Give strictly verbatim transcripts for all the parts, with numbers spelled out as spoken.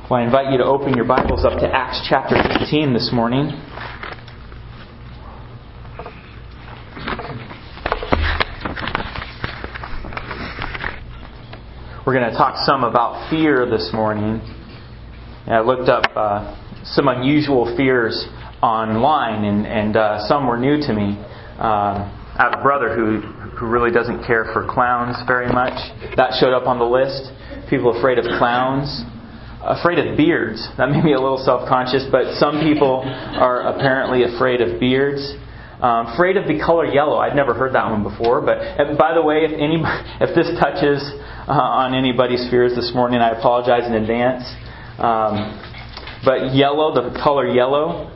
Well, I invite you to open your Bibles up to Acts chapter fifteen this morning. We're going to talk some about fear this morning. And I looked up uh, some unusual fears online, and, and uh, some were new to me. Uh, I have a brother who, who really doesn't care for clowns very much. That showed up on the list. People afraid of clowns. Afraid of beards. That made me a little self-conscious, but some people are apparently afraid of beards. Um, afraid of the color yellow. I'd never heard that one before. But and by the way, if any, if this touches uh, on anybody's fears this morning, I apologize in advance. Um, but yellow, the color yellow.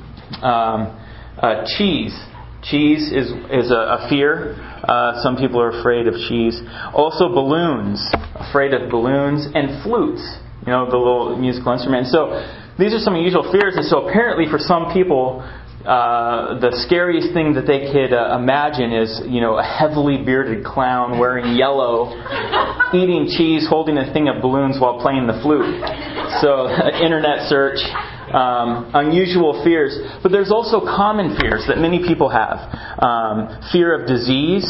Um, uh, cheese. Cheese is is a, a fear. Uh, some people are afraid of cheese. Also balloons. Afraid of balloons and flutes. You know, the little musical instrument. And so these are some unusual fears. And so apparently for some people, uh, the scariest thing that they could uh, imagine is, you know, a heavily bearded clown wearing yellow, eating cheese, holding a thing of balloons while playing the flute. So internet search. Um, unusual fears. But there's also common fears that many people have. Um, fear of disease.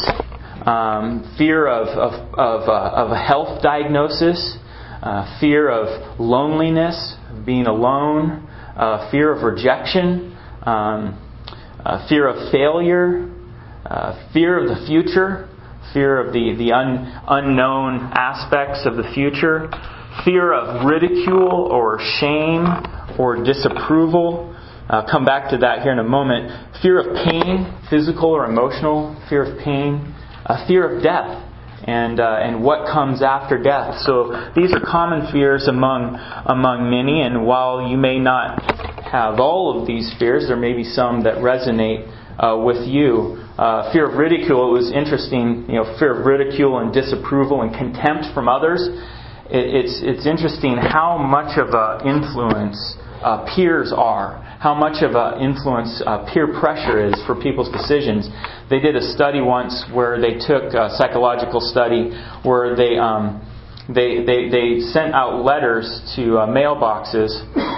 Um, fear of, of, of, uh, of a health diagnosis. Uh, fear of loneliness, being alone, uh, fear of rejection, um, uh, fear of failure, uh, fear of the future, fear of the, the un, unknown aspects of the future, fear of ridicule or shame or disapproval. I'll come back to that here in a moment. Fear of pain, physical or emotional, fear of pain, uh, fear of death. And uh, and what comes after death. So these are common fears among among many. And while you may not have all of these fears, there may be some that resonate uh, with you. Uh, fear of ridicule. It was interesting. You know, fear of ridicule and disapproval and contempt from others. It, it's it's interesting how much of an influence uh, peers are. How much of an influence uh, peer pressure is for people's decisions. They did a study once where they took a psychological study where they um, they, they they sent out letters to uh, mailboxes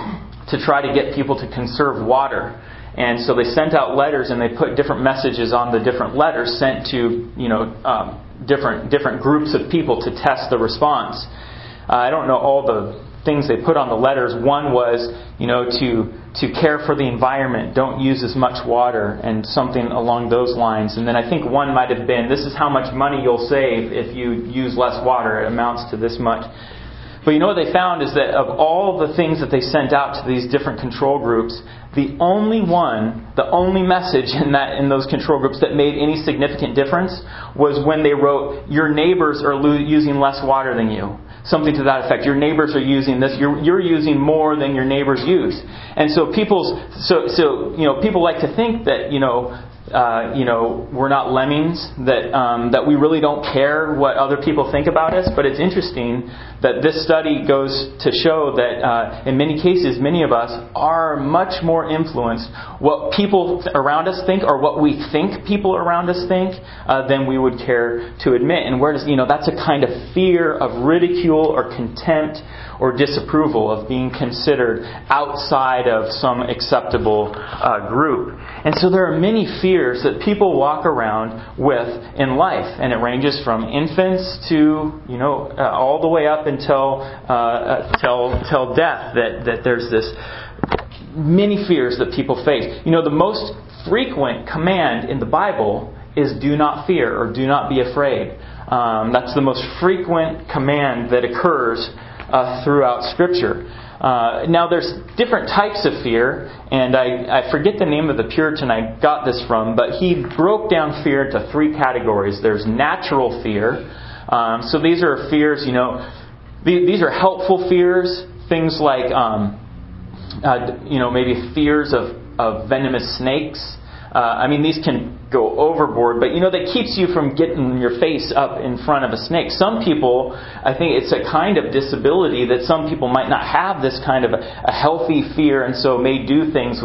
to try to get people to conserve water. And so they sent out letters and they put different messages on the different letters sent to you know um, different different groups of people to test the response. Uh, I don't know all the things they put on the letters. One was, you know, to to care for the environment, don't use as much water, and something along those lines. And then I think one might have been, this is how much money you'll save if you use less water. It amounts to this much. But you know what they found is that of all the things that they sent out to these different control groups, the only one, the only message in that in those control groups that made any significant difference was when they wrote, your neighbors are lo- using less water than you. Something to that effect. Your neighbors are using this. You're you're using more than your neighbors use. And so people's so so you know people like to think that you know uh, you know we're not lemmings, that um, that we really don't care what other people think about us. But it's interesting that this study goes to show that uh, in many cases, many of us are much more influenced what people around us think or what we think people around us think uh, than we would care to admit. And where does you know that's a kind of fear of ridicule or contempt or disapproval of being considered outside of some acceptable uh, group. And so there are many fears that people walk around with in life, and it ranges from infants to you know uh, all the way up until uh, until until death. That that there's this many fears that people face. You know, the most frequent command in the Bible is do not fear or do not be afraid. Um, that's the most frequent command that occurs uh, throughout Scripture. Uh, now, there's different types of fear, and I, I forget the name of the Puritan I got this from, but he broke down fear into three categories. There's natural fear. Um, so these are fears, you know, these are helpful fears, things like, um, uh, you know, maybe fears of, of venomous snakes. Uh, I mean, these can go overboard, but you know, that keeps you from getting your face up in front of a snake. Some people, I think it's a kind of disability that some people might not have this kind of a, a healthy fear, and so may do things with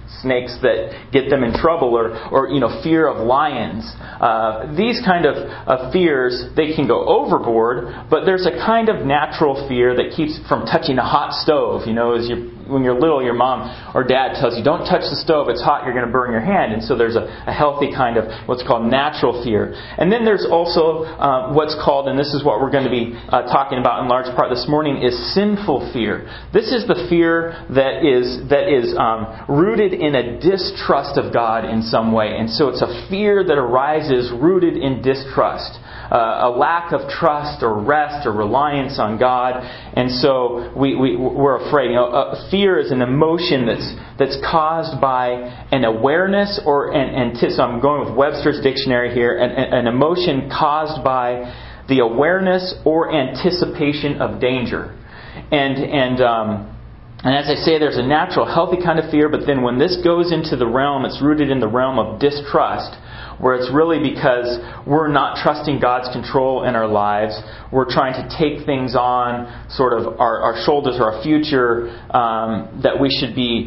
snakes that get them in trouble, or, or you know, fear of lions. Uh, these kind of uh, fears, they can go overboard, but there's a kind of natural fear that keeps from touching a hot stove. You know, as you when you're little, your mom or dad tells you, don't touch the stove, it's hot, you're going to burn your hand. And so there's a, a healthy kind of what's called natural fear. And then there's also uh, what's called, and this is what we're going to be uh, talking about in large part this morning, is sinful fear. This is the fear that is that is um, rooted in a distrust of God in some way. And so it's a fear that arises rooted in distrust. Uh, a lack of trust or rest or reliance on God, and so we, we we're afraid. You know, uh, fear is an emotion that's that's caused by an awareness or an, an so I'm going with Webster's dictionary here. An, an emotion caused by the awareness or anticipation of danger, and and. Um, And as I say, there's a natural, healthy kind of fear, but then when this goes into the realm, it's rooted in the realm of distrust, where it's really because we're not trusting God's control in our lives. We're trying to take things on, sort of our, our shoulders or our future, um, that we should be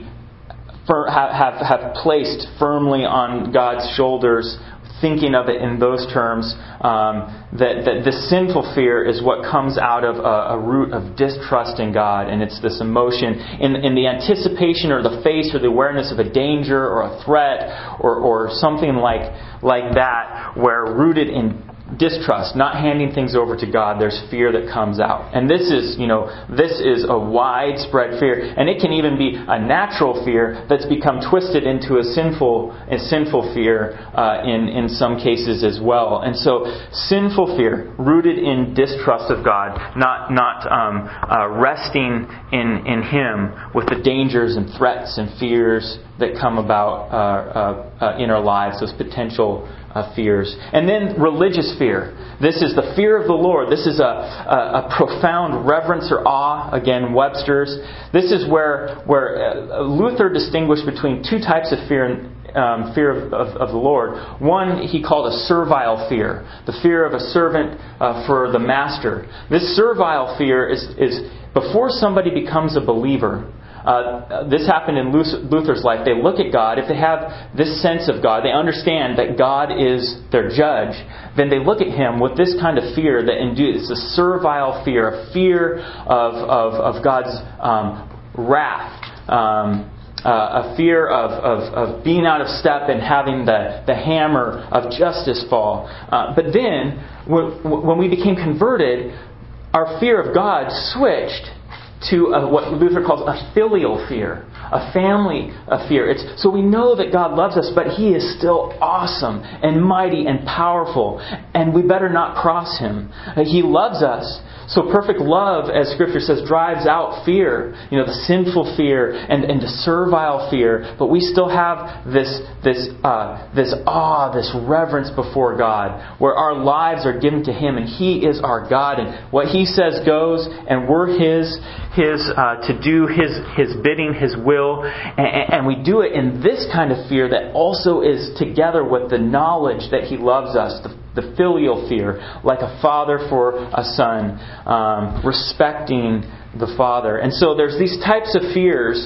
have, have have placed firmly on God's shoulders. Thinking of it in those terms, um, that, that this sinful fear is what comes out of a, a root of distrust in God, and it's this emotion in, in the anticipation or the face or the awareness of a danger or a threat or, or something like like that, where rooted in distrust, not handing things over to God, there's fear that comes out. And this is, you know, this is a widespread fear, and it can even be a natural fear that's become twisted into a sinful, a sinful fear uh, in in some cases as well. And so, sinful fear rooted in distrust of God, not not um, uh, resting in in Him with the dangers and threats and fears that come about uh, uh, uh, in our lives, those potential Uh, fears. And then religious fear. This is the fear of the Lord. This is a, a, a profound reverence or awe. Again, Webster's. This is where where uh, Luther distinguished between two types of fear. Um, fear of, of, of the Lord. One he called a servile fear, the fear of a servant uh, for the master. This servile fear is is before somebody becomes a believer. Uh, this happened in Luther's life. They look at God. If they have this sense of God, they understand that God is their judge, then they look at Him with this kind of fear that induces a servile fear, a fear of, of, of God's um, wrath, um, uh, a fear of, of, of being out of step and having the, the hammer of justice fall. Uh, but then, when, when we became converted, our fear of God switched to a, what Luther calls a filial fear, a family a fear. It's so we know that God loves us, but He is still awesome and mighty and powerful, and we better not cross Him. He loves us. So perfect love, as Scripture says, drives out fear. You know, the sinful fear and, and the servile fear. But we still have this this uh, this awe, this reverence before God, where our lives are given to Him, and He is our God, and what He says goes, and we're His His uh, to do His His bidding, His will, and, and we do it in this kind of fear that also is together with the knowledge that He loves us. The, The filial fear, like a father for a son, um, respecting the father. And so there's these types of fears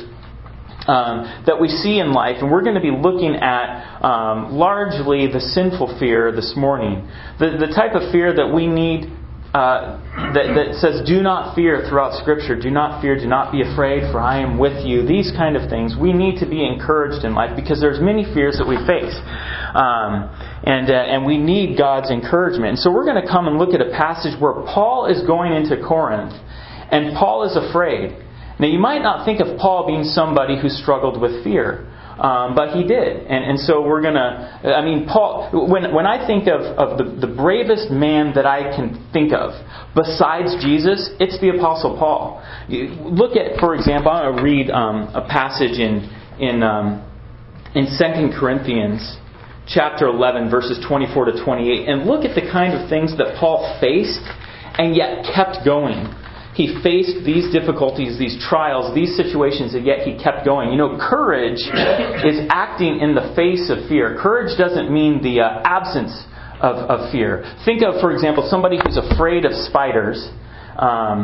um, that we see in life, and we're going to be looking at um, largely the sinful fear this morning. The, the type of fear that we need, uh, that, that says, do not fear throughout Scripture. Do not fear, do not be afraid, for I am with you. These kind of things. We need to be encouraged in life because there's many fears that we face. Um, and uh, and we need God's encouragement. And so we're going to come and look at a passage where Paul is going into Corinth, and Paul is afraid. Now you might not think of Paul being somebody who struggled with fear, um, but he did. And and so we're going to, I mean, Paul, when when I think of, of the, the bravest man that I can think of, besides Jesus, it's the Apostle Paul. You look at, for example, I'm going to read um, a passage in, in, um, in Second Corinthians chapter eleven, verses twenty-four to twenty-eight, and look at the kind of things that Paul faced and yet kept going. He faced these difficulties, these trials, these situations, and yet he kept going. You know, courage is acting in the face of fear. Courage doesn't mean the uh, absence of, of fear. Think of, for example, somebody who's afraid of spiders. Um,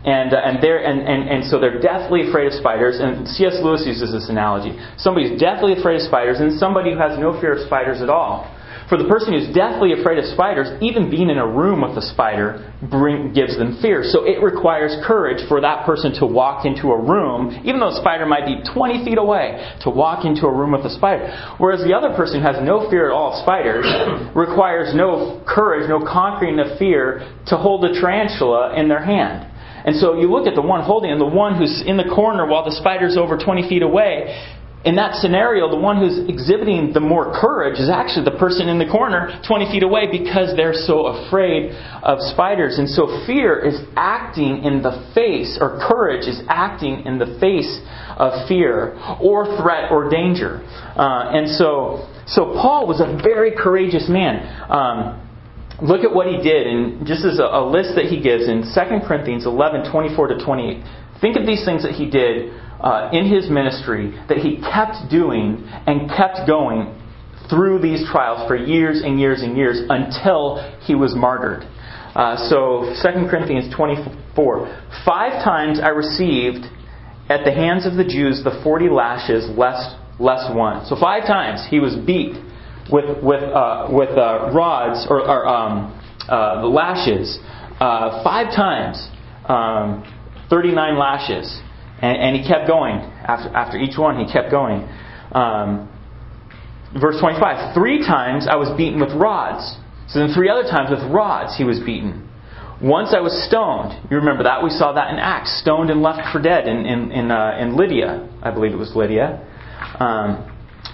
And uh, and they're and, and, and so they're deathly afraid of spiders. And C S Lewis uses this analogy: somebody's deathly afraid of spiders, and somebody who has no fear of spiders at all. For the person who's deathly afraid of spiders, even being in a room with a spider bring, gives them fear. So it requires courage for that person to walk into a room, even though a spider might be twenty feet away, to walk into a room with a spider. Whereas the other person who has no fear at all of spiders requires no courage, no conquering of fear to hold a tarantula in their hand. And so you look at the one holding and the one who's in the corner while the spider's over twenty feet away. In that scenario, the one who's exhibiting the more courage is actually the person in the corner twenty feet away, because they're so afraid of spiders. And so fear is acting in the face, or courage is acting in the face of fear or threat or danger. Uh, and so, so Paul was a very courageous man. Um, Look at what he did, and just as a, a list that he gives in Second Corinthians eleven, twenty-four to twenty-eight. Think of these things that he did uh, in his ministry that he kept doing and kept going through these trials for years and years and years until he was martyred. Uh, so Second Corinthians twenty-four. Five times I received at the hands of the Jews the forty lashes less, less one. So five times he was beat with with uh, with uh, rods or, or um, uh, the lashes, uh, five times, um, thirty-nine lashes, and, and he kept going. After after each one, he kept going. Um, verse twenty-five. Three times I was beaten with rods. So then three other times with rods he was beaten. Once I was stoned. You remember that? We saw that in Acts. Stoned and left for dead in in in, uh, in Lydia. I believe it was Lydia. Um,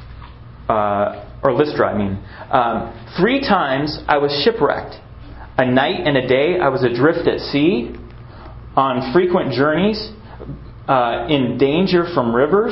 uh, Or Lystra, I mean. Um, three times I was shipwrecked. A night and a day I was adrift at sea, on frequent journeys, uh, in danger from rivers,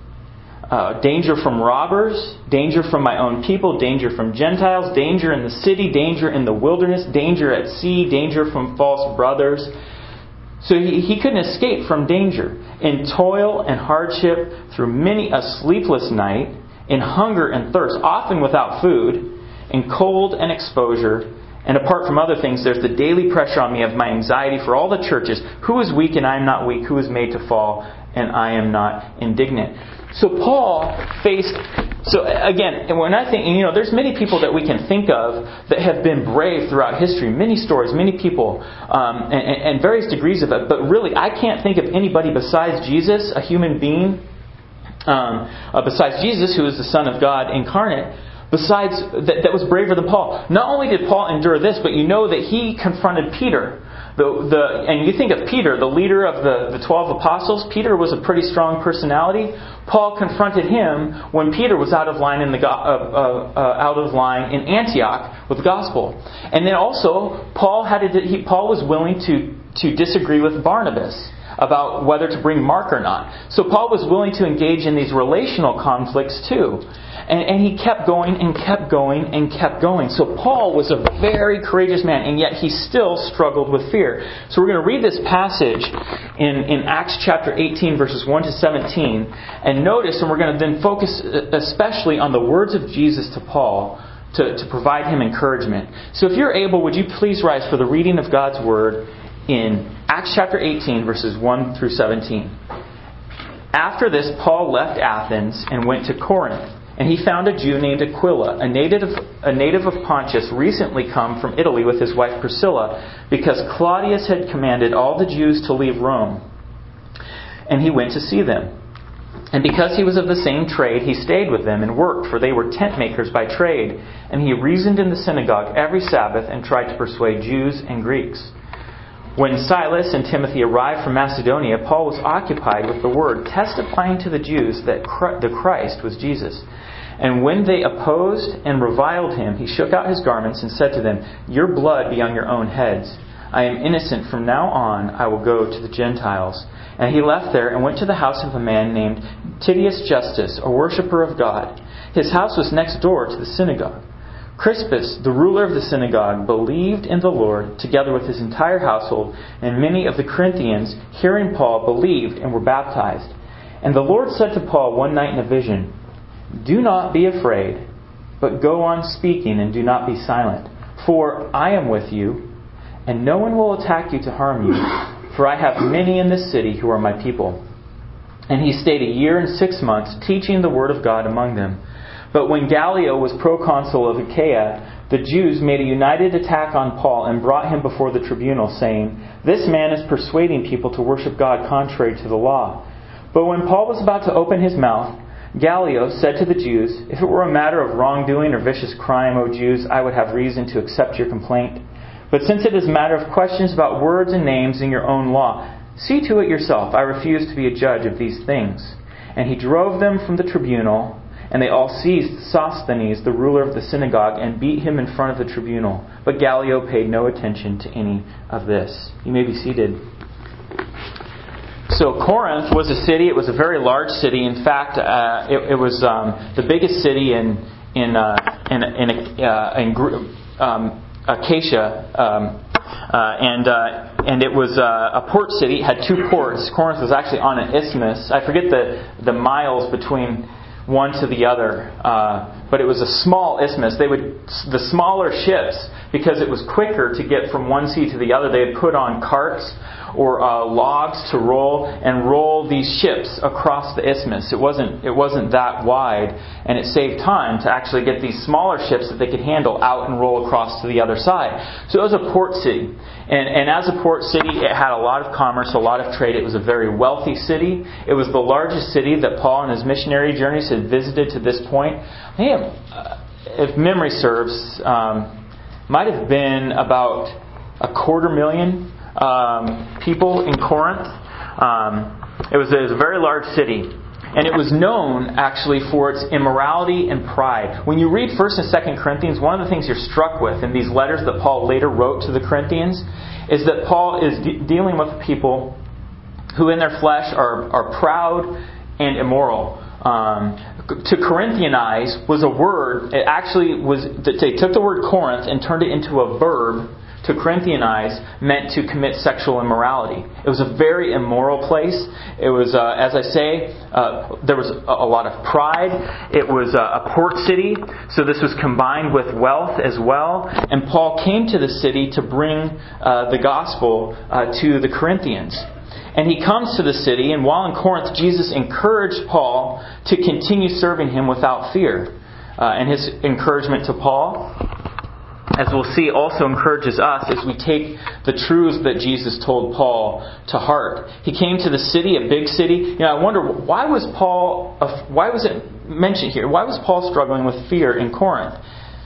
uh, danger from robbers, danger from my own people, danger from Gentiles, danger in the city, danger in the wilderness, danger at sea, danger from false brothers. So he, he couldn't escape from danger. In toil and hardship, through many a sleepless night, in hunger and thirst, often without food, in cold and exposure, and apart from other things, there's the daily pressure on me of my anxiety for all the churches. Who is weak and I am not weak? Who is made to fall and I am not indignant? So Paul faced... So again, when I think, you know, there's many people that we can think of that have been brave throughout history. Many stories, many people, um, and, and various degrees of it. But really, I can't think of anybody besides Jesus, a human being, Um, uh, besides Jesus, who is the Son of God incarnate, besides that, that was braver than Paul. Not only did Paul endure this, but you know that he confronted Peter. The, the, and you think of Peter, the leader of the, the twelve apostles. Peter was a pretty strong personality. Paul confronted him when Peter was out of line in the uh, uh, uh, out of line in Antioch with the gospel. And then also, Paul had to, he, Paul was willing to to disagree with Barnabas about whether to bring Mark or not. So Paul was willing to engage in these relational conflicts too. And, and he kept going and kept going and kept going. So Paul was a very courageous man, and yet he still struggled with fear. So we're going to read this passage in, in Acts chapter eighteen, verses one to seventeen. And notice, and we're going to then focus especially on the words of Jesus to Paul to, to provide him encouragement. So if you're able, would you please rise for the reading of God's Word in Acts chapter eighteen, verses one through seventeen. After this, Paul left Athens and went to Corinth. And he found a Jew named Aquila, a native of, a native of Pontus, recently come from Italy with his wife Priscilla, because Claudius had commanded all the Jews to leave Rome. And he went to see them. And because he was of the same trade, he stayed with them and worked, for they were tent makers by trade. And he reasoned in the synagogue every Sabbath and tried to persuade Jews and Greeks. When Silas and Timothy arrived from Macedonia, Paul was occupied with the word, testifying to the Jews that the Christ was Jesus. And when they opposed and reviled him, he shook out his garments and said to them, "Your blood be on your own heads. I am innocent. From now on I will go to the Gentiles." And he left there and went to the house of a man named Titius Justus, a worshipper of God. His house was next door to the synagogue. Crispus, the ruler of the synagogue, believed in the Lord together with his entire household, and many of the Corinthians, hearing Paul, believed and were baptized. And the Lord said to Paul one night in a vision, "Do not be afraid, but go on speaking and do not be silent. For I am with you, and no one will attack you to harm you, for I have many in this city who are my people." And he stayed a year and six months, teaching the word of God among them. But when Gallio was proconsul of Achaia, the Jews made a united attack on Paul and brought him before the tribunal, saying, "This man is persuading people to worship God contrary to the law." But when Paul was about to open his mouth, Gallio said to the Jews, "If it were a matter of wrongdoing or vicious crime, O Jews, I would have reason to accept your complaint. But since it is a matter of questions about words and names in your own law, see to it yourself. I refuse to be a judge of these things." And he drove them from the tribunal, and they all seized Sosthenes, the ruler of the synagogue, and beat him in front of the tribunal. But Gallio paid no attention to any of this. You may be seated. So Corinth was a city. It was a very large city. In fact, uh, it, it was um, the biggest city in in uh, in in, uh, in um, Achaia, um, uh, and uh, and it was uh, a port city. It had two ports. Corinth was actually on an isthmus. I forget the the miles between one to the other, uh, but it was a small isthmus. They would the smaller ships, because it was quicker to get from one sea to the other, they would put on carts or uh, logs to roll and roll these ships across the isthmus. It wasn't it wasn't that wide, and it saved time to actually get these smaller ships that they could handle out and roll across to the other side. So it was a port city, and and as a port city, it had a lot of commerce, a lot of trade. It was a very wealthy city. It was the largest city that Paul on his missionary journeys had visited to this point. I think, uh, if memory serves, um, might have been about a quarter million um, people in Corinth. Um, it was, it was a very large city. And it was known, actually, for its immorality and pride. When you read First and Second Corinthians, one of the things you're struck with in these letters that Paul later wrote to the Corinthians is that Paul is de- dealing with people who in their flesh are, are proud and immoral. Um, to Corinthianize was a word. It actually was. They took the word Corinth and turned it into a verb. To Corinthianize meant to commit sexual immorality. It was a very immoral place. It was, uh, as I say, uh, there was a, a lot of pride. It was a, a port city, so this was combined with wealth as well. And Paul came to the city to bring uh, the gospel uh, to the Corinthians. And he comes to the city, and while in Corinth, Jesus encouraged Paul to continue serving him without fear. Uh, and his encouragement to Paul, as we'll see, also encourages us as we take the truths that Jesus told Paul to heart. He came to the city, a big city. You know, I wonder, why was Paul, why was it mentioned here? Why was Paul struggling with fear in Corinth?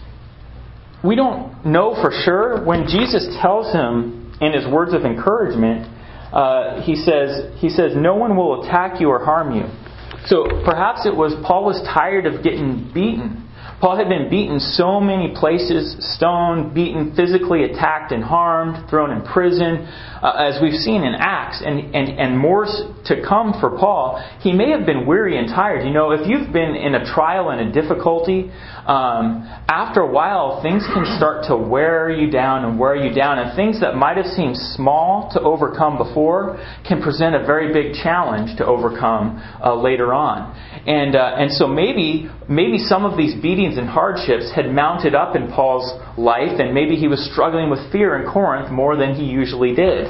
We don't know for sure. When Jesus tells him in his words of encouragement, uh, he says, he says, "No one will attack you or harm you." So perhaps it was Paul was tired of getting beaten. Paul had been beaten so many places, stoned, beaten, physically attacked and harmed, thrown in prison, uh, as we've seen in Acts, and, and, and more to come for Paul. He may have been weary and tired. You know, if you've been in a trial and a difficulty, um, after a while, things can start to wear you down and wear you down, and things that might have seemed small to overcome before can present a very big challenge to overcome uh, later on. And uh, and so maybe maybe some of these beatings and hardships had mounted up in Paul's life, and maybe he was struggling with fear in Corinth more than he usually did.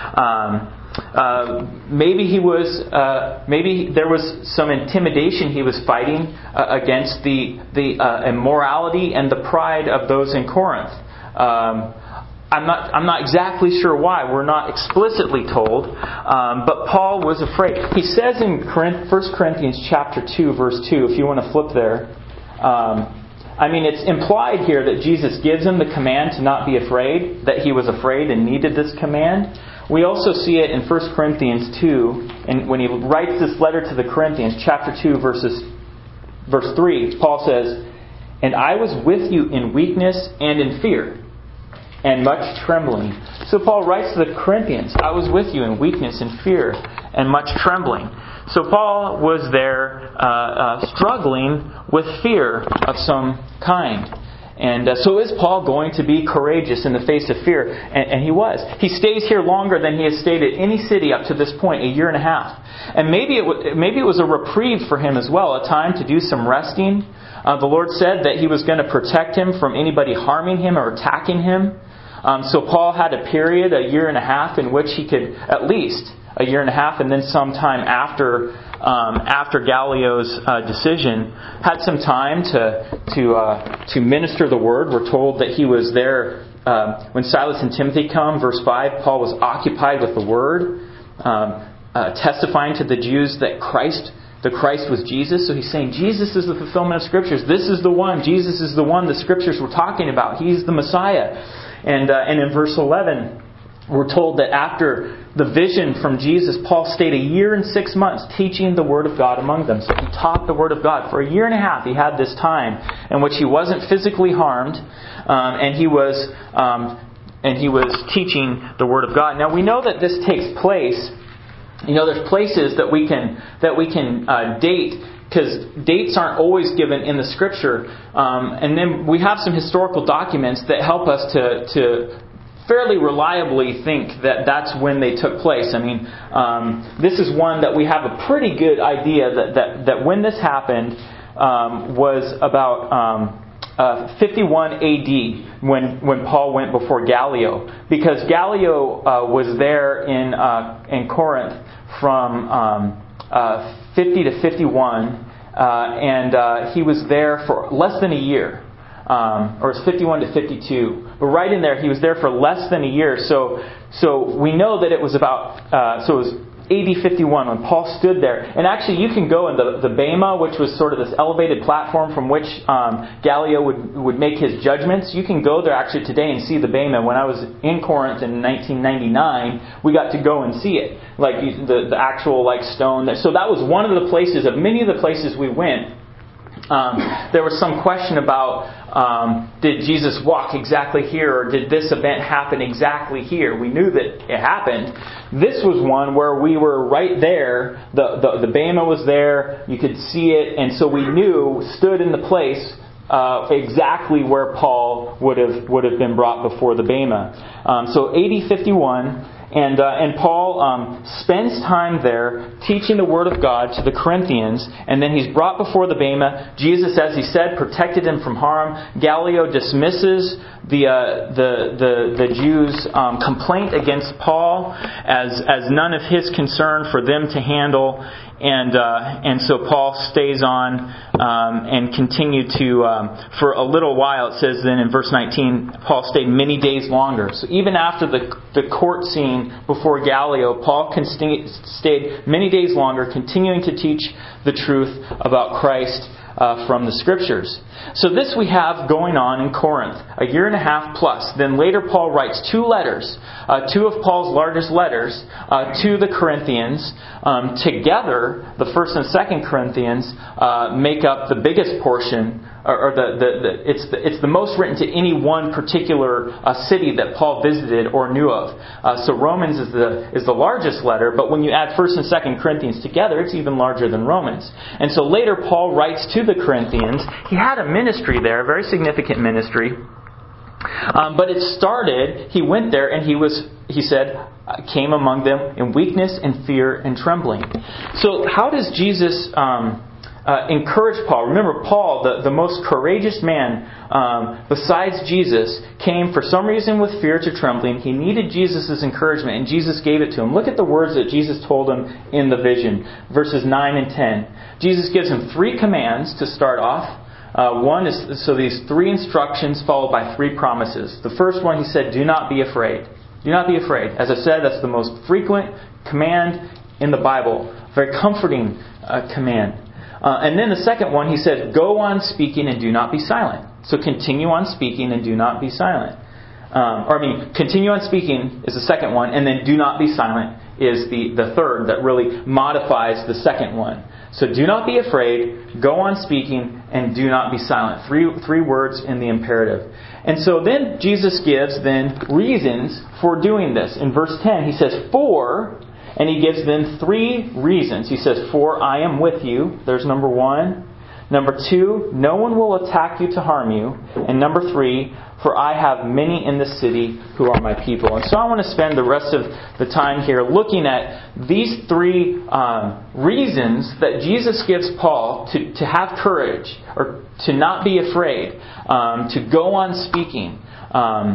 Um, uh, maybe he was. Uh, maybe there was some intimidation he was fighting uh, against the the uh, immorality and the pride of those in Corinth. Um, I'm not. I'm not exactly sure why. We're not explicitly told, um, but Paul was afraid. He says in First Corinthians chapter two, verse two. If you want to flip there, um, I mean, it's implied here that Jesus gives him the command to not be afraid. That he was afraid and needed this command. We also see it in First Corinthians two, and when he writes this letter to the Corinthians, chapter two, verses verse three. Paul says, "And I was with you in weakness and in fear, and much trembling." So Paul writes to the Corinthians, I was with you in weakness and fear and much trembling. So Paul was there uh, uh, struggling with fear of some kind. And uh, so is Paul going to be courageous in the face of fear? And, and he was. He stays here longer than he has stayed at any city up to this point, a year and a half. And maybe it, w- maybe it was a reprieve for him as well, a time to do some resting. Uh, the Lord said that He was going to protect him from anybody harming him or attacking him. Um, so Paul had a period, a year and a half, in which he could, at least a year and a half, and then some time after um, after Gallio's uh, decision, had some time to to uh, to minister the word. We're told that he was there uh, when Silas and Timothy come. Verse five, Paul was occupied with the word, um, uh, testifying to the Jews that Christ, the Christ was Jesus. So he's saying Jesus is the fulfillment of Scriptures. This is the one. Jesus is the one the Scriptures were talking about. He's the Messiah. And uh, and in verse eleven, we're told that after the vision from Jesus, Paul stayed a year and six months teaching the Word of God among them. So he taught the Word of God. For a year and a half, he had this time in which he wasn't physically harmed, um, and he was um, and he was teaching the Word of God. Now we know that this takes place. You know, there's places that we can that we can uh, date, because dates aren't always given in the Scripture. Um, and then we have some historical documents that help us to to fairly reliably think that that's when they took place. I mean, um, this is one that we have a pretty good idea that that, that when this happened um, was about um, uh, fifty-one A D when when Paul went before Gallio, because Gallio uh, was there in uh, in Corinth from um, uh, fifty to fifty-one, uh, and uh, he was there for less than a year. Um, or it's fifty-one to fifty-two. But right in there, he was there for less than a year. So so we know that it was about, uh, so it was A D fifty-one when Paul stood there. And actually, you can go in the, the Bema, which was sort of this elevated platform from which um, Gallio would, would make his judgments. You can go there actually today and see the Bema. When I was in Corinth in nineteen ninety-nine, we got to go and see it. Like the, the actual like stone. So that was one of the places, of many of the places we went. Um, there was some question about um, did Jesus walk exactly here, or did this event happen exactly here? We knew that it happened. This was one where we were right there. The, the, the Bema was there. You could see it. And so we knew, stood in the place uh, exactly where Paul would have would have been brought before the Bema. Um, so A D fifty-one. And uh, and Paul um, spends time there teaching the Word of God to the Corinthians, and then he's brought before the Bema. Jesus, as he said, protected him from harm. Gallio dismisses the uh, the the the Jews' um, complaint against Paul as as none of his concern for them to handle, and uh, and so Paul stays on um, and continued to um, for a little while. It says then in verse nineteen, Paul stayed many days longer. So even after the the court scene before Gallio, Paul stayed many days longer, continuing to teach the truth about Christ uh, from the Scriptures. So this we have going on in Corinth, a year and a half plus. Then later Paul writes two letters, uh, two of Paul's largest letters uh, to the Corinthians. Um, together, the first and second Corinthians uh, make up the biggest portion, or, or the, the, the it's the it's the most written to any one particular uh, city that Paul visited or knew of. Uh, so Romans is the is the largest letter, but when you add first and second Corinthians together, it's even larger than Romans. And so later Paul writes to the Corinthians. He had a ministry there, a very significant ministry. Um, but it started, he went there and he was, he said, came among them in weakness and fear and trembling. So how does Jesus um, uh, encourage Paul? Remember, Paul, the, the most courageous man um, besides Jesus, came for some reason with fear to trembling. He needed Jesus' encouragement, and Jesus gave it to him. Look at the words that Jesus told him in the vision, verses nine and ten. Jesus gives him three commands to start off. Uh, one is, so these three instructions followed by three promises. The first one, he said, do not be afraid. Do not be afraid. As I said, that's the most frequent command in the Bible. Very comforting uh, command. Uh, and then the second one, he said, go on speaking and do not be silent. So continue on speaking and do not be silent. Um, or I mean, continue on speaking is the second one, and then do not be silent is the, the third that really modifies the second one. So do not be afraid, go on speaking, and do not be silent. Three three words in the imperative. And so then Jesus gives then reasons for doing this. In verse ten, he says, for, and he gives then three reasons. He says, for I am with you. There's number one. Number two, no one will attack you to harm you. And number three, for I have many in the city who are my people. And so I want to spend the rest of the time here looking at these three um, reasons that Jesus gives Paul to, to have courage, or to not be afraid, um, to go on speaking. Um,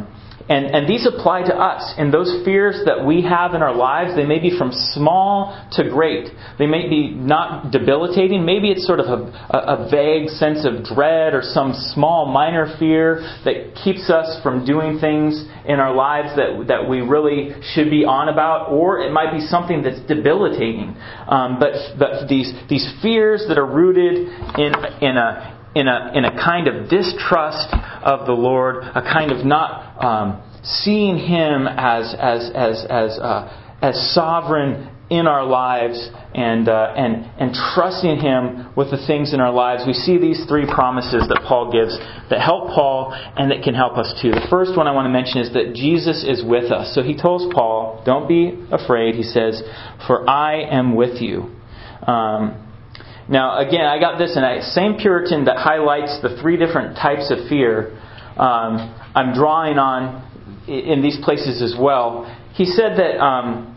And, and these apply to us. And those fears that we have in our lives, they may be from small to great. They may be not debilitating. Maybe it's sort of a, a, a vague sense of dread or some small minor fear that keeps us from doing things in our lives that, that we really should be on about. Or it might be something that's debilitating. Um, but but these, these fears that are rooted in, in a In a in a kind of distrust of the Lord, a kind of not um, seeing Him as as as as uh, as sovereign in our lives, and uh, and and trusting Him with the things in our lives. We see these three promises that Paul gives that help Paul and that can help us too. The first one I want to mention is that Jesus is with us. So he tells Paul, "Don't be afraid." He says, "For I am with you." Um, Now, again, I got this in a same Puritan that highlights the three different types of fear. Um, I'm drawing on in these places as well. He said that um,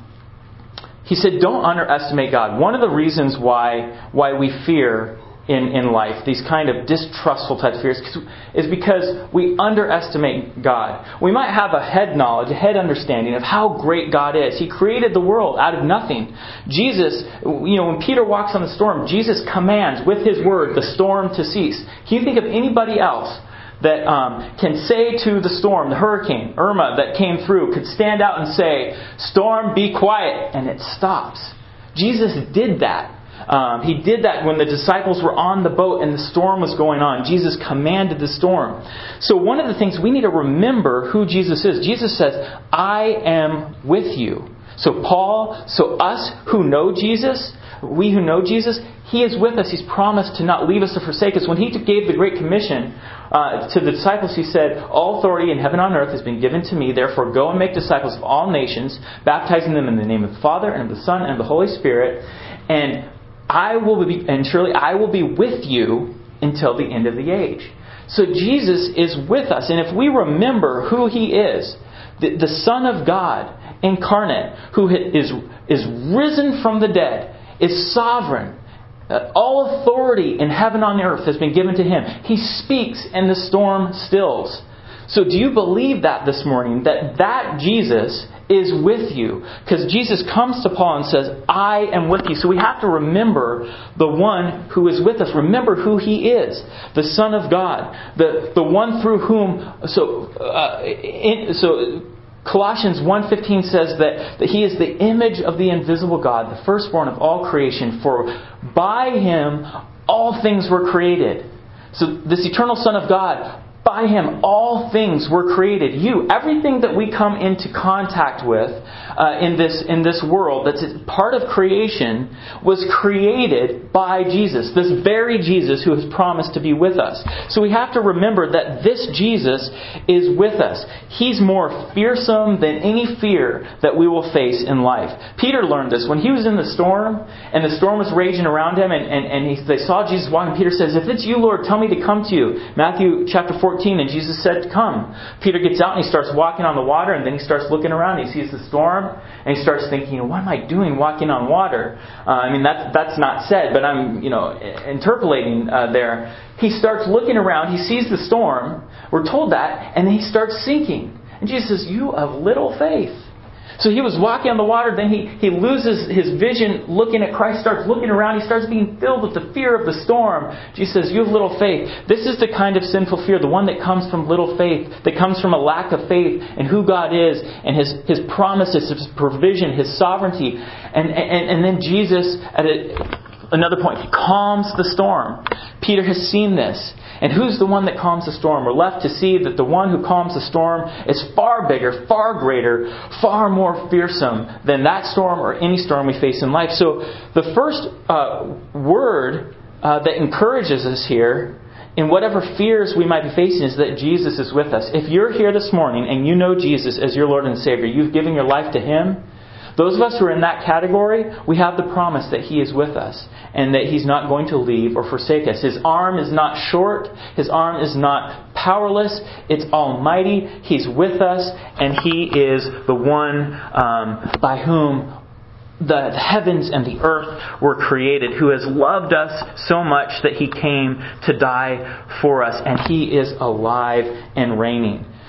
he said, don't underestimate God. One of the reasons why why we fear in, in life, these kind of distrustful type of fears, is because we underestimate God. We might have a head knowledge, a head understanding of how great God is. He created the world out of nothing. Jesus, you know, when Peter walks on the storm, Jesus commands with His word the storm to cease. Can you think of anybody else that um, can say to the storm, the hurricane, Irma, that came through, could stand out and say, "Storm, be quiet," and it stops? Jesus did that. Um, he did that when the disciples were on the boat and the storm was going on. Jesus commanded the storm. So one of the things we need to remember who Jesus is. Jesus says, "I am with you." So Paul, so us who know Jesus, we who know Jesus, He is with us. He's promised to not leave us or forsake us. When He gave the Great Commission uh, to the disciples, He said, "All authority in heaven and on earth has been given to me. Therefore go and make disciples of all nations, baptizing them in the name of the Father and of the Son and of the Holy Spirit. And I will be, and surely I will be with you until the end of the age." So Jesus is with us. And if we remember who He is, the, the Son of God incarnate, who is, is risen from the dead, is sovereign. Uh, all authority in heaven and on earth has been given to Him. He speaks and the storm stills. So do you believe that this morning? That that Jesus is with you? Because Jesus comes to Paul and says, "I am with you." So we have to remember the one who is with us. Remember who He is. The Son of God. The, the one through whom... So, uh, in, so Colossians one fifteen says that, that He is the image of the invisible God, the firstborn of all creation. For by Him all things were created. So this eternal Son of God, by Him all things were created. You, everything that we come into contact with uh, in this in this world that's part of creation was created by Jesus. This very Jesus who has promised to be with us. So we have to remember that this Jesus is with us. He's more fearsome than any fear that we will face in life. Peter learned this when he was in the storm and the storm was raging around him, and, and, and he, they saw Jesus walking. Peter says, "If it's you, Lord, tell me to come to you." Matthew chapter fourteen, and Jesus said, "Come." Peter gets out and he starts walking on the water, and then he starts looking around. He sees the storm and he starts thinking, "What am I doing walking on water?" Uh, I mean, that's that's not said, but I'm you know interpolating uh, there. He starts looking around. He sees the storm. We're told that, and then he starts sinking. And Jesus says, "You of little faith." So he was walking on the water, then he, he loses his vision looking at Christ, starts looking around, he starts being filled with the fear of the storm. Jesus says, "You have little faith." This is the kind of sinful fear, the one that comes from little faith, that comes from a lack of faith in who God is and His, His promises, His provision, His sovereignty. And, and, and then Jesus, at a, another point, He calms the storm. Peter has seen this. And who's the one that calms the storm? We're left to see that the one who calms the storm is far bigger, far greater, far more fearsome than that storm or any storm we face in life. So the first uh, word uh, that encourages us here in whatever fears we might be facing is that Jesus is with us. If you're here this morning and you know Jesus as your Lord and Savior, you've given your life to Him, those of us who are in that category, we have the promise that He is with us and that He's not going to leave or forsake us. His arm is not short. His arm is not powerless. It's almighty. He's with us, and He is the one um, by whom the heavens and the earth were created, who has loved us so much that He came to die for us, and He is alive and reigning.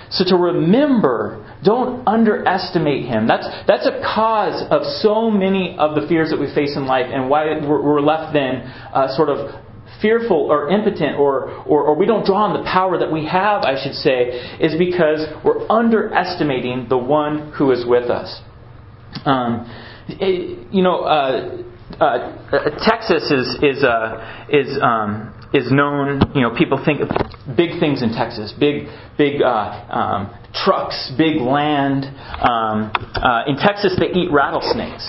So to remember, don't underestimate Him. That's that's a cause of so many of the fears that we face in life, and why we're, we're left then uh, sort of fearful or impotent, or, or or we don't draw on the power that we have, I should say, is because we're underestimating the one who is with us. Um, it, you know, uh, uh, Texas is is uh, is um, is known. You know, people think of big things in Texas, big big uh, um, trucks, big land. Um, uh, in Texas, they eat rattlesnakes.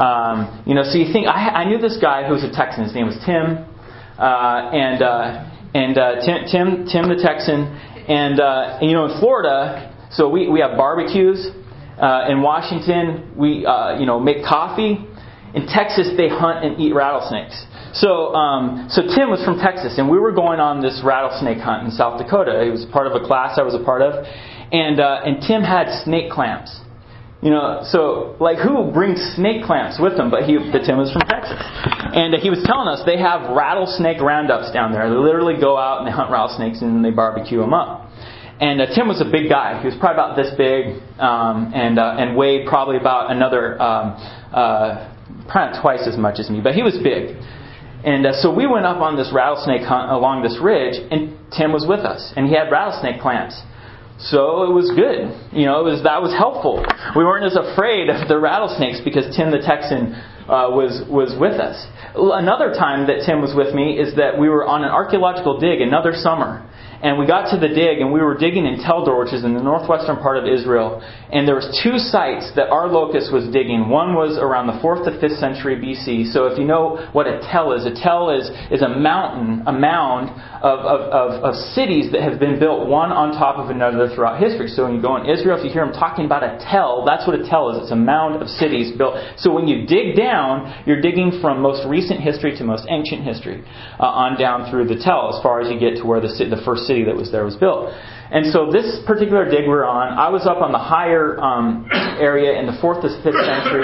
Um, you know, so you think I, I knew this guy who was a Texan. His name was Tim. Uh, and uh, and uh, Tim, Tim Tim the Texan, and, uh, and you know in Florida, so we, we have barbecues. Uh, in Washington, we uh, you know make coffee. In Texas, they hunt and eat rattlesnakes. So um, so Tim was from Texas, and we were going on this rattlesnake hunt in South Dakota. It was part of a class I was a part of, and uh, and Tim had snake clamps. You know, so like who brings snake clamps with them? But he, but Tim was from Texas, and uh, he was telling us they have rattlesnake roundups down there. They literally go out and they hunt rattlesnakes and they barbecue them up. And uh, Tim was a big guy. He was probably about this big, um, and uh, and weighed probably about another, um, uh, probably twice as much as me. But he was big. And uh, so we went up on this rattlesnake hunt along this ridge, and Tim was with us, and he had rattlesnake clamps. So it was good. You know, it was that was helpful. We weren't as afraid of the rattlesnakes because Tim the Texan uh, was was with us. Another time that Tim was with me is that we were on an archaeological dig another summer. And we got to the dig, and we were digging in Tel Dor, which is in the northwestern part of Israel. And there was two sites that our locust was digging. One was around the fourth to fifth century B C. So if you know what a tell is, a tell is, is a mountain, a mound of, of, of, of cities that have been built one on top of another throughout history. So when you go in Israel, if you hear them talking about a tell, that's what a tell is. It's a mound of cities built. So when you dig down, you're digging from most recent history to most ancient history, uh, on down through the tell, as far as you get to where the, the first city that was there was built. And so this particular dig we're on, I was up on the higher um, area in the fourth to fifth century.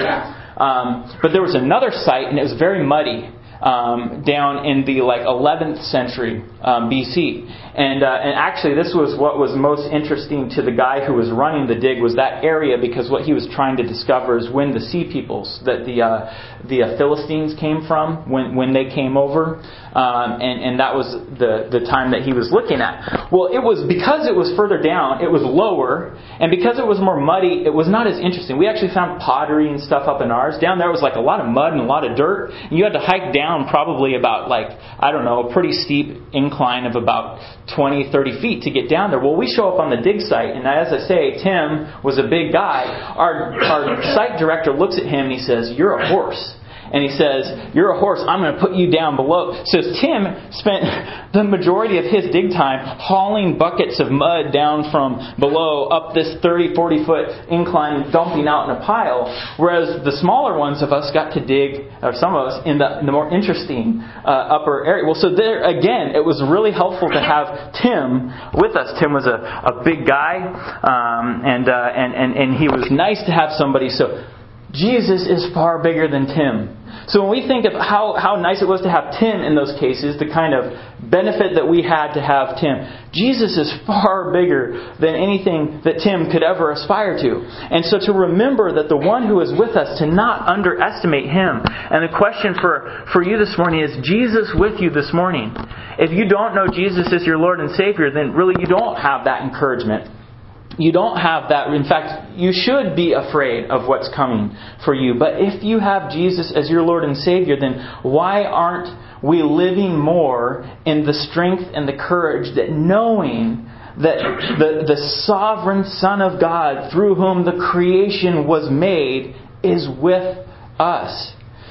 Um, but there was another site, and it was very muddy, um, down in the like eleventh century um, B C. And uh, and actually, this was what was most interesting to the guy who was running the dig, was that area, because what he was trying to discover is when the sea peoples that the uh, the uh, Philistines came from, when when they came over. Um, and, and that was the, the time that he was looking at. Well, it was because it was further down, it was lower, and because it was more muddy, it was not as interesting. We actually found pottery and stuff up in ours. Down there was like a lot of mud and a lot of dirt. And you had to hike down probably about like, I don't know, a pretty steep incline of about twenty, thirty feet to get down there. Well, we show up on the dig site, and as I say, Tim was a big guy. Our, our site director looks at him and he says, "You're a horse." And he says, "You're a horse, I'm going to put you down below." So Tim spent the majority of his dig time hauling buckets of mud down from below up this thirty, forty foot incline, dumping out in a pile. Whereas the smaller ones of us got to dig, or some of us, in the, in the more interesting uh, upper area. Well, so there, again, it was really helpful to have Tim with us. Tim was a, a big guy, um, and, uh, and, and, and he was nice to have somebody. So Jesus is far bigger than Tim. So when we think of how, how nice it was to have Tim in those cases, the kind of benefit that we had to have Tim, Jesus is far bigger than anything that Tim could ever aspire to. And so to remember that the one who is with us, to not underestimate Him. And the question for, for you this morning is, Jesus with you this morning? If you don't know Jesus as your Lord and Savior, then really you don't have that encouragement. You don't have that. In fact, you should be afraid of what's coming for you. But if you have Jesus as your Lord and Savior, then why aren't we living more in the strength and the courage that knowing that the, the sovereign Son of God, through whom the creation was made, is with us?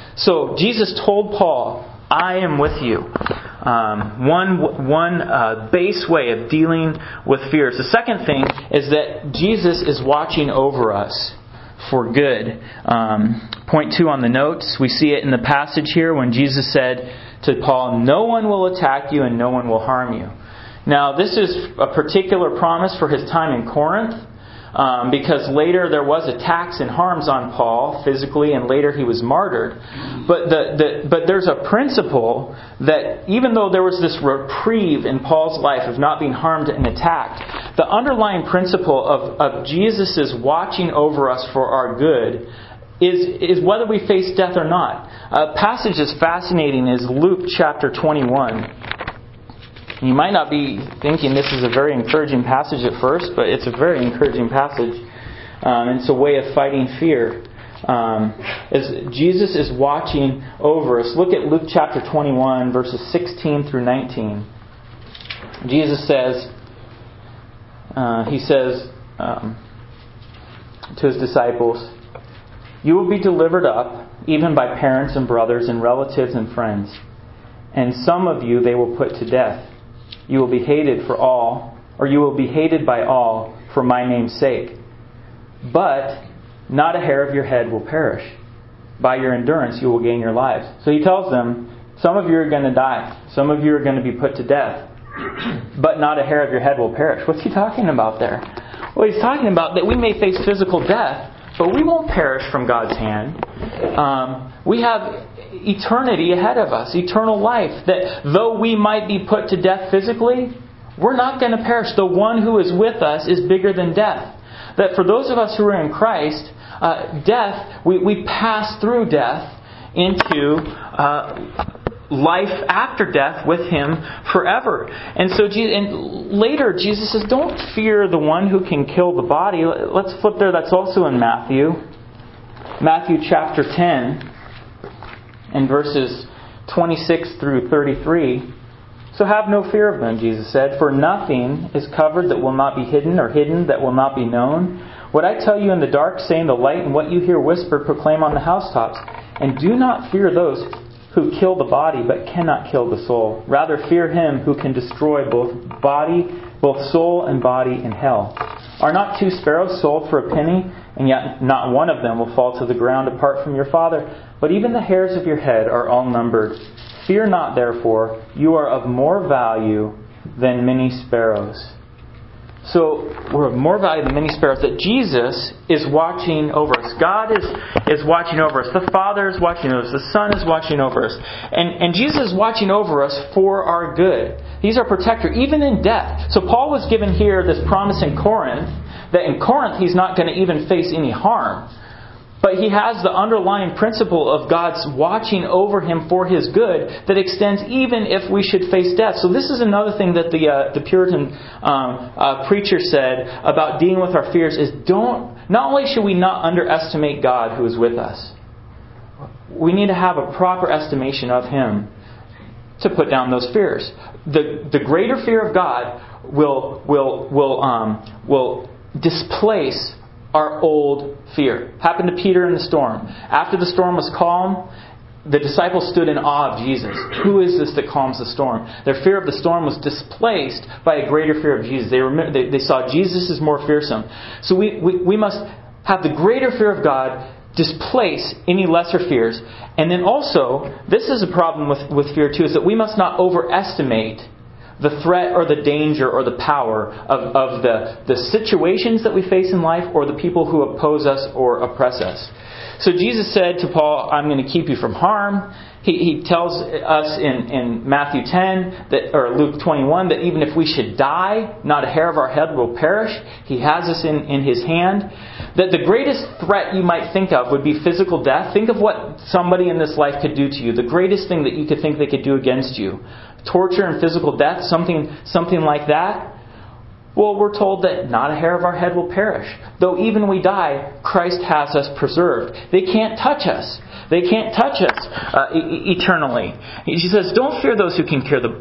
So Jesus told Paul, "I am with you." Um, one one uh, base way of dealing with fears. The second thing is that Jesus is watching over us for good. Um, point two on the notes, we see it in the passage here when Jesus said to Paul, "No one will attack you and no one will harm you." Now, this is a particular promise for his time in Corinth. Um, because later there was attacks and harms on Paul physically, and later he was martyred. But the, the but there's a principle that even though there was this reprieve in Paul's life of not being harmed and attacked, the underlying principle of, of Jesus' watching over us for our good is, is whether we face death or not. A passage that's fascinating is Luke chapter twenty-one. You might not be thinking this is a very encouraging passage at first, but it's a very encouraging passage. Um, it's a way of fighting fear. Um, as Jesus is watching over us. Look at Luke chapter twenty-one, verses sixteen through nineteen. Jesus says, uh, He says um, to His disciples, "You will be delivered up, even by parents and brothers and relatives and friends. And some of you they will put to death. You will be hated for all, or you will be hated by all for my name's sake. But not a hair of your head will perish. By your endurance you will gain your lives." So He tells them, some of you are going to die. Some of you are going to be put to death. But not a hair of your head will perish. What's He talking about there? Well, He's talking about that we may face physical death, but we won't perish from God's hand. Um, we have eternity ahead of us, eternal life. That though we might be put to death physically, we're not going to perish. The one who is with us is bigger than death. That for those of us who are in Christ, uh, death, we, we pass through death into uh, life after death with Him forever. And so, and later Jesus says, don't fear the one who can kill the body. Let's flip there. That's also in Matthew. Matthew chapter ten and verses twenty-six through thirty-three. "So have no fear of them," Jesus said, "for nothing is covered that will not be hidden, or hidden that will not be known. What I tell you in the dark, say in the light, and what you hear whispered, proclaim on the housetops. And do not fear those who kill the body, but cannot kill the soul. Rather fear Him who can destroy both body, both soul and body in hell. Are not two sparrows sold for a penny, and yet not one of them will fall to the ground apart from your Father? But even the hairs of your head are all numbered. Fear not, therefore, you are of more value than many sparrows." So, we're of more value than many sparrows. That Jesus is watching over us. God is, is watching over us. The Father is watching over us. The Son is watching over us. And, and Jesus is watching over us for our good. He's our protector, even in death. So Paul was given here this promise in Corinth, that in Corinth he's not going to even face any harm. But he has the underlying principle of God's watching over him for his good that extends even if we should face death. So this is another thing that the uh, the Puritan um, uh, preacher said about dealing with our fears is don't. Not only should we not underestimate God who is with us, we need to have a proper estimation of Him to put down those fears. The the greater fear of God will will will um, will displace our old fear. Happened to Peter in the storm. After the storm was calm, the disciples stood in awe of Jesus. Who is this that calms the storm? Their fear of the storm was displaced by a greater fear of Jesus. They remember, they, they saw Jesus is more fearsome. So we, we, we must have the greater fear of God displace any lesser fears. And then also, this is a problem with, with fear too, is that we must not overestimate the threat or the danger or the power of, of the, the situations that we face in life or the people who oppose us or oppress us. So Jesus said to Paul, I'm going to keep you from harm. He, he tells us in, in Matthew ten that, or Luke twenty-one that even if we should die, not a hair of our head will perish. He has us in, in His hand. That the greatest threat you might think of would be physical death. Think of what somebody in this life could do to you. The greatest thing that you could think they could do against you. Torture and physical death, something something like that. Well, we're told that not a hair of our head will perish. Though even we die, Christ has us preserved. They can't touch us. They can't touch us uh, e- eternally. He says, don't fear those who can cure the,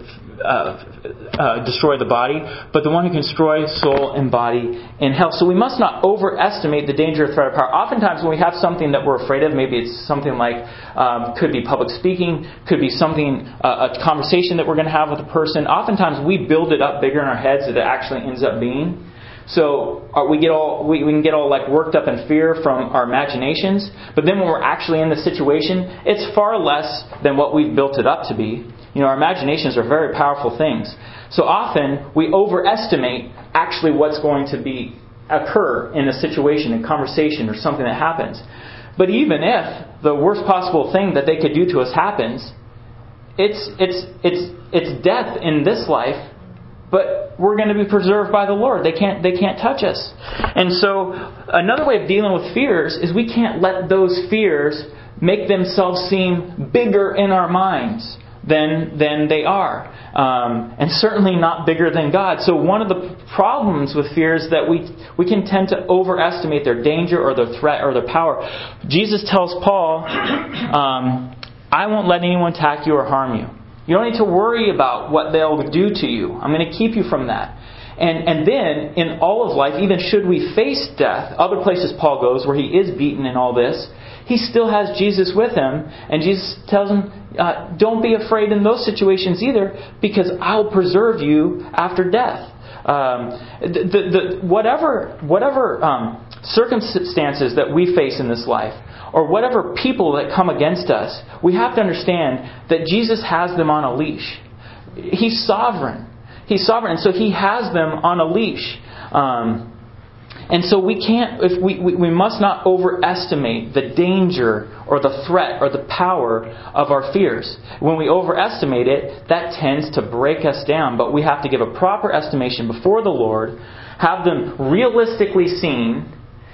uh, uh, destroy the body, but the one who can destroy soul and body in hell. So we must not overestimate the danger of threat of power. Oftentimes when we have something that we're afraid of, maybe it's something like, um, could be public speaking, could be something, uh, a conversation that we're going to have with a person. Oftentimes we build it up bigger in our heads than it actually ends up being. So uh, we get all we, we can get all like worked up in fear from our imaginations, but then when we're actually in the situation, it's far less than what we've built it up to be. You know, our imaginations are very powerful things. So often we overestimate actually what's going to be occur in a situation, a conversation, or something that happens. But even if the worst possible thing that they could do to us happens, it's it's it's it's death in this life. but we're going to be preserved by the Lord. They can't they can't touch us. And so another way of dealing with fears is we can't let those fears make themselves seem bigger in our minds than than they are. Um, and certainly not bigger than God. So one of the problems with fear is that we we can tend to overestimate their danger or their threat or their power. Jesus tells Paul, um, I won't let anyone attack you or harm you. You don't need to worry about what they'll do to you. I'm going to keep you from that. And and then, in all of life, even should we face death, other places Paul goes where he is beaten in all this, he still has Jesus with him. And Jesus tells him, uh, don't be afraid in those situations either, because I'll preserve you after death. Um, the, the, the, whatever whatever um, circumstances that we face in this life, or whatever people that come against us, we have to understand that Jesus has them on a leash. He's sovereign. He's sovereign, and so He has them on a leash. Um, and so we can't, if we, we we must not overestimate the danger or the threat or the power of our fears. When we overestimate it, that tends to break us down. But we have to give a proper estimation before the Lord, have them realistically seen,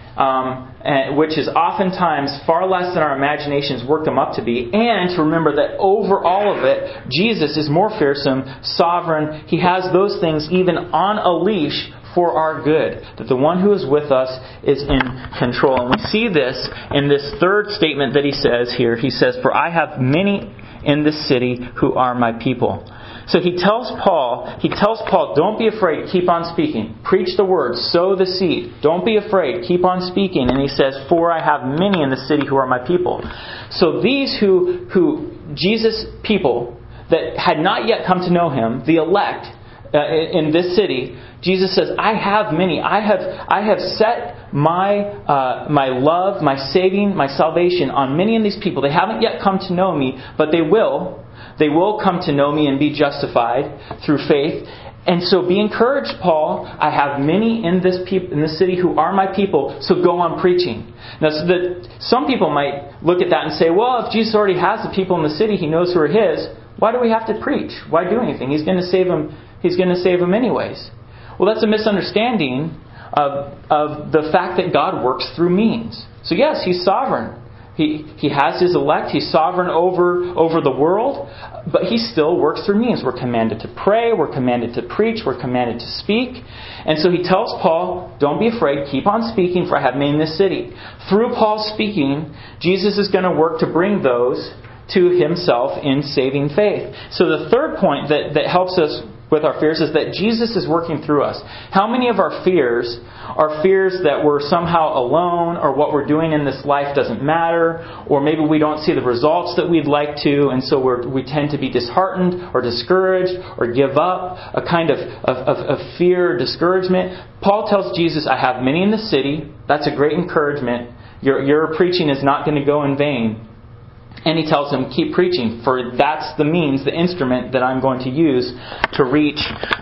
um, and, which is oftentimes far less than our imaginations work them up to be, and to remember that over all of it, Jesus is more fearsome, sovereign. He has those things even on a leash for our good. That the one who is with us is in control. And we see this in this third statement that he says here. He says, for I have many in this city who are my people. So he tells Paul, he tells Paul, don't be afraid, keep on speaking. Preach the word, sow the seed. Don't be afraid, keep on speaking. And he says, for I have many in the city who are my people. So these who, who Jesus' people that had not yet come to know Him, the elect uh, in this city, Jesus says, I have many. I have I have set my uh, my love, my saving, my salvation on many of these people. They haven't yet come to know Me, but they will. They will come to know Me and be justified through faith. And so be encouraged, Paul. I have many in this peop- in this city who are my people, so go on preaching. Now, so that some people might look at that and say, well, if Jesus already has the people in the city, He knows who are His, why do we have to preach? Why do anything? He's going to save them, He's going to save them anyways. Well, that's a misunderstanding of, of the fact that God works through means. So yes, He's sovereign. He He has His elect. He's sovereign over, over the world. But He still works through means. We're commanded to pray. We're commanded to preach. We're commanded to speak. And so He tells Paul, don't be afraid. Keep on speaking, for I have many in this city. Through Paul speaking, Jesus is going to work to bring those to Himself in saving faith. So the third point that, that helps us with our fears is that Jesus is working through us. How many of our fears are fears that we're somehow alone, or what we're doing in this life doesn't matter, or maybe we don't see the results that we'd like to, and so we're, we tend to be disheartened or discouraged or give up, a kind of, of, of, of fear or discouragement. Paul tells Jesus, I have many in the city. That's a great encouragement. Your, your preaching is not going to go in vain. And he tells him, keep preaching, for that's the means, the instrument that I'm going to use to reach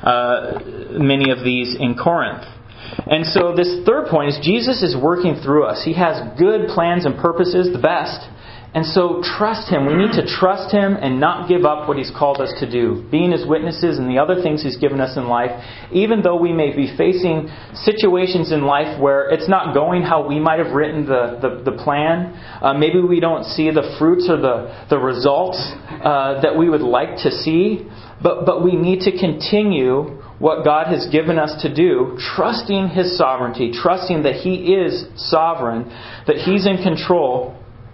uh, many of these in Corinth. And so this third point is Jesus is working through us. He has good plans and purposes, the best. And so trust Him. We need to trust Him and not give up what He's called us to do. Being His witnesses and the other things He's given us in life, even though we may be facing situations in life where it's not going how we might have written the, the, the plan. Uh, maybe we don't see the fruits or the, the results uh, that we would like to see. But, but we need to continue what God has given us to do, trusting His sovereignty, trusting that He is sovereign, that He's in control,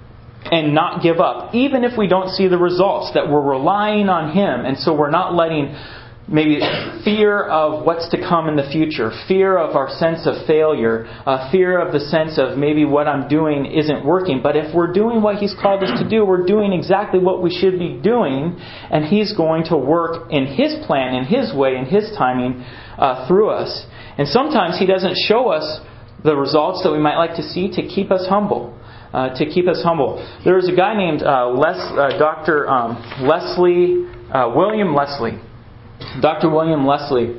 and not give up, even if we don't see the results, that we're relying on Him. And so we're not letting maybe fear of what's to come in the future, fear of our sense of failure, uh, fear of the sense of maybe what I'm doing isn't working. But if we're doing what He's called us to do, we're doing exactly what we should be doing, and He's going to work in His plan, in His way, in His timing uh, through us. And sometimes He doesn't show us the results that we might like to see to keep us humble. Uh, to keep us humble. There was a guy named uh, Les, uh, Doctor Um, Leslie, uh, William Leslie. Doctor William Leslie.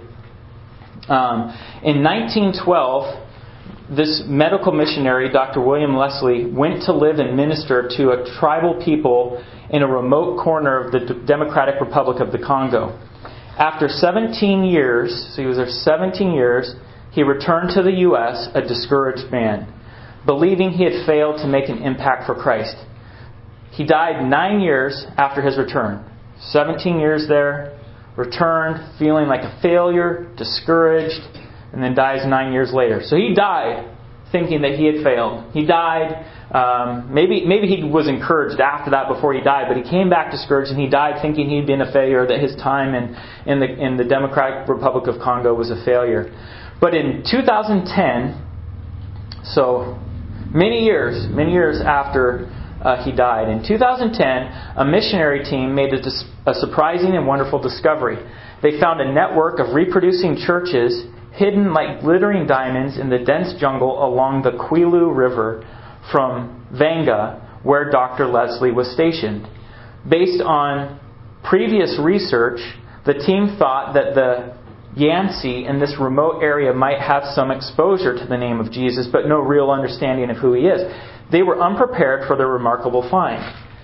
Um, in nineteen twelve, this medical missionary, Doctor William Leslie, went to live and minister to a tribal people in a remote corner of the Democratic Republic of the Congo. After seventeen years, so he was there seventeen years, he returned to the U S a discouraged man, believing he had failed to make an impact for Christ. He died nine years after his return. seventeen years there, returned, feeling like a failure, discouraged, and then dies nine years later. So he died thinking that he had failed. He died, um, maybe maybe he was encouraged after that before he died, but he came back discouraged and he died thinking he'd been a failure, that his time in, in, the, in the Democratic Republic of Congo was a failure. But in two thousand ten, so many years, many years after uh, he died, in two thousand ten, a missionary team made a, dis- a surprising and wonderful discovery. They found a network of reproducing churches hidden like glittering diamonds in the dense jungle along the Kwilu River from Vanga, where Doctor Leslie was stationed. Based on previous research, the team thought that the Yansi in this remote area might have some exposure to the name of Jesus, but no real understanding of who he is. They were unprepared for their remarkable find.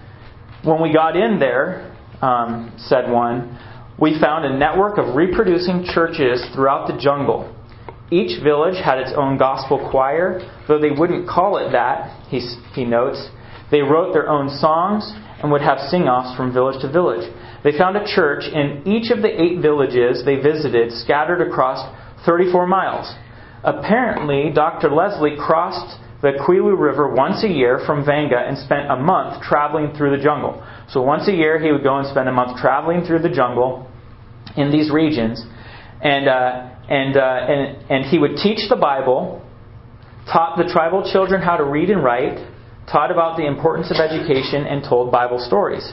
When we got in there, um, said one, we found a network of reproducing churches throughout the jungle. Each village had its own gospel choir, though they wouldn't call it that, he, he notes. They wrote their own songs and would have sing-offs from village to village. They found a church in each of the eight villages they visited, scattered across thirty-four miles. Apparently, Doctor Leslie crossed the Kwilu River once a year from Vanga and spent a month traveling through the jungle. So once a year he would go and spend a month traveling through the jungle in these regions, and uh, and, uh, and and he would teach the Bible, taught the tribal children how to read and write, taught about the importance of education, and told Bible stories.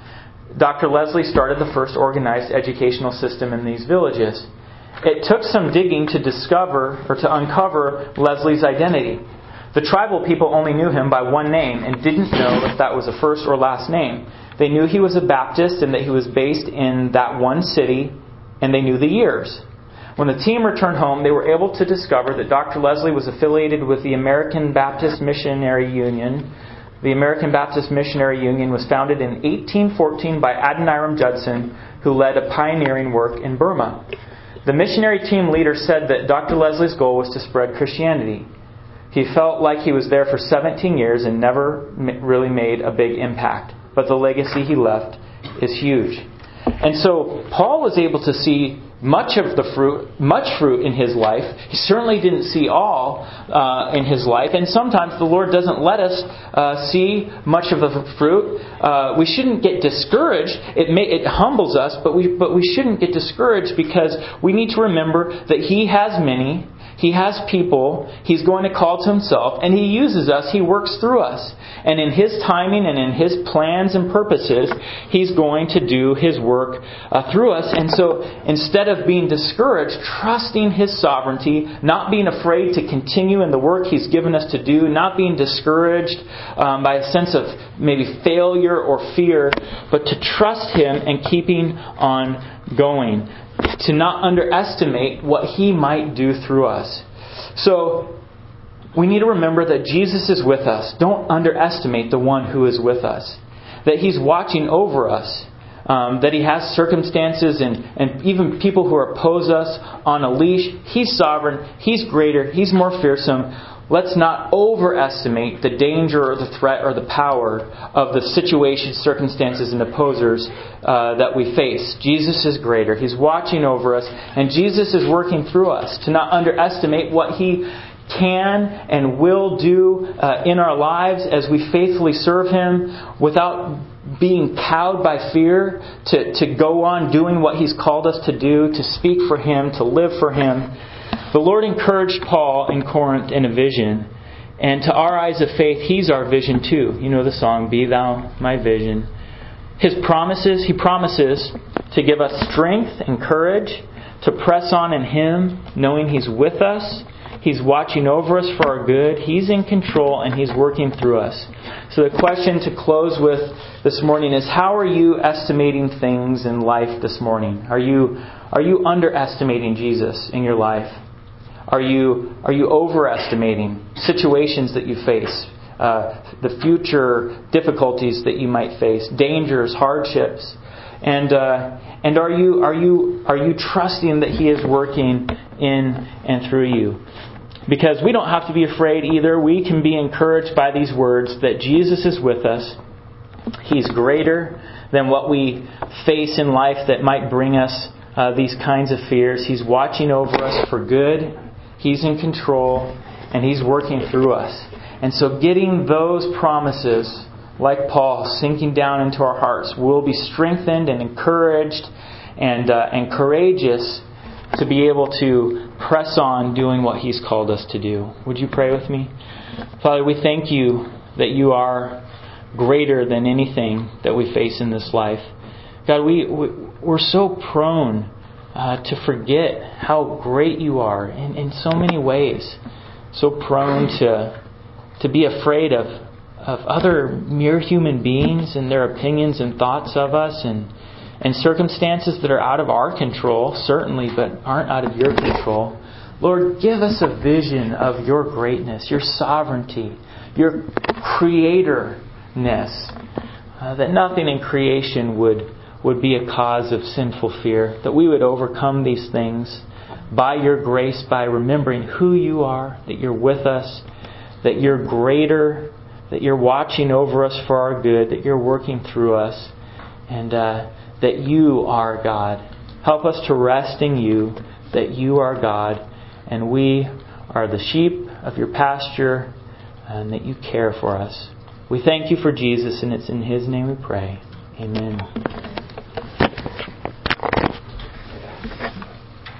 Doctor Leslie started the first organized educational system in these villages. It took some digging to discover or to uncover Leslie's identity. The tribal people only knew him by one name and didn't know if that was a first or last name. They knew he was a Baptist and that he was based in that one city, and they knew the years. When the team returned home, they were able to discover that Doctor Leslie was affiliated with the American Baptist Missionary Union. The American Baptist Missionary Union was founded in eighteen fourteen by Adoniram Judson, who led a pioneering work in Burma. The missionary team leader said that Doctor Leslie's goal was to spread Christianity. He felt like he was there for seventeen years and never really made a big impact. But the legacy he left is huge. And so Paul was able to see much of the fruit, much fruit in his life. He certainly didn't see all uh, in his life. And sometimes the Lord doesn't let us uh, see much of the fruit. Uh, we shouldn't get discouraged. It may, it humbles us, but we but we shouldn't get discouraged, because we need to remember that He has many. He has people He's going to call to Himself, and He uses us. He works through us. And in His timing and in His plans and purposes, He's going to do His work uh, through us. And so instead of being discouraged, trusting His sovereignty, not being afraid to continue in the work He's given us to do, not being discouraged um, by a sense of maybe failure or fear, but to trust Him and keeping on going. To not underestimate what He might do through us. So, we need to remember that Jesus is with us. Don't underestimate the one who is with us. That He's watching over us. Um, that He has circumstances and, and even people who oppose us on a leash. He's sovereign. He's greater. He's more fearsome. Let's not overestimate the danger or the threat or the power of the situations, circumstances, and opposers uh, that we face. Jesus is greater. He's watching over us, and Jesus is working through us. To not underestimate what He can and will do uh, in our lives as we faithfully serve Him, without being cowed by fear, to, to go on doing what He's called us to do, to speak for Him, to live for Him. The Lord encouraged Paul in Corinth in a vision. And to our eyes of faith, He's our vision too. You know the song, Be Thou My Vision. His promises, He promises to give us strength and courage to press on in Him, knowing He's with us. He's watching over us for our good. He's in control and He's working through us. So the question to close with this morning is, how are you estimating things in life this morning? Are you are you underestimating Jesus in your life? Are you are you overestimating situations that you face, uh, the future difficulties that you might face, dangers, hardships? And uh, and are you are you are you trusting that He is working in and through you? Because we don't have to be afraid either. We can be encouraged by these words that Jesus is with us. He's greater than what we face in life that might bring us uh, these kinds of fears. He's watching over us for good. He's in control, and He's working through us. And so getting those promises, like Paul, sinking down into our hearts, we'll be strengthened and encouraged and uh, and courageous to be able to press on doing what He's called us to do. Would you pray with me? Father, we thank You that You are greater than anything that we face in this life. God, we, we, we're so prone uh, to forget how great You are in, in so many ways. So prone to to be afraid of, of other mere human beings and their opinions and thoughts of us and, and circumstances that are out of our control, certainly, but aren't out of Your control. Lord, give us a vision of Your greatness, Your sovereignty, Your creatorness, uh, that nothing in creation would, would be a cause of sinful fear, that we would overcome these things by Your grace, by remembering who You are, that You're with us, that You're greater, that You're watching over us for our good, that You're working through us, and uh, that You are God. Help us to rest in You, that You are God, and we are the sheep of Your pasture, and that You care for us. We thank You for Jesus, and it's in His name we pray. Amen.